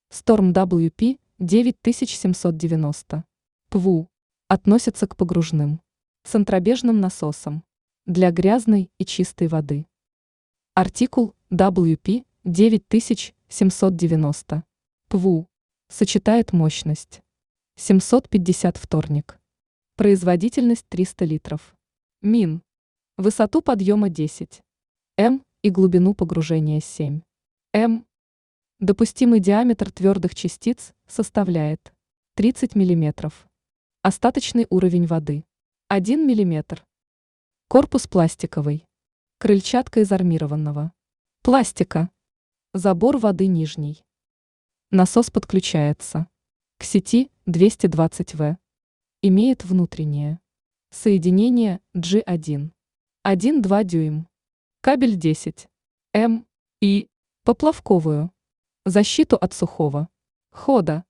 Storm WP 9790. ПВУ. Относится к погружным центробежным насосам для грязной и чистой воды. Артикул WP 9790. ПВУ. Сочетает мощность 750 вторник. Производительность 300 литров. МИН. Высоту подъема 10 м и глубину погружения 7 м. Допустимый диаметр твердых частиц составляет 30 мм. Остаточный уровень воды 1 мм. Корпус пластиковый. Крыльчатка из армированного пластика. Забор воды нижний. Насос подключается к сети 220 В. Имеет внутреннее соединение G1. 1,2 дюйм. Кабель 10 М и поплавковую защиту от сухого хода.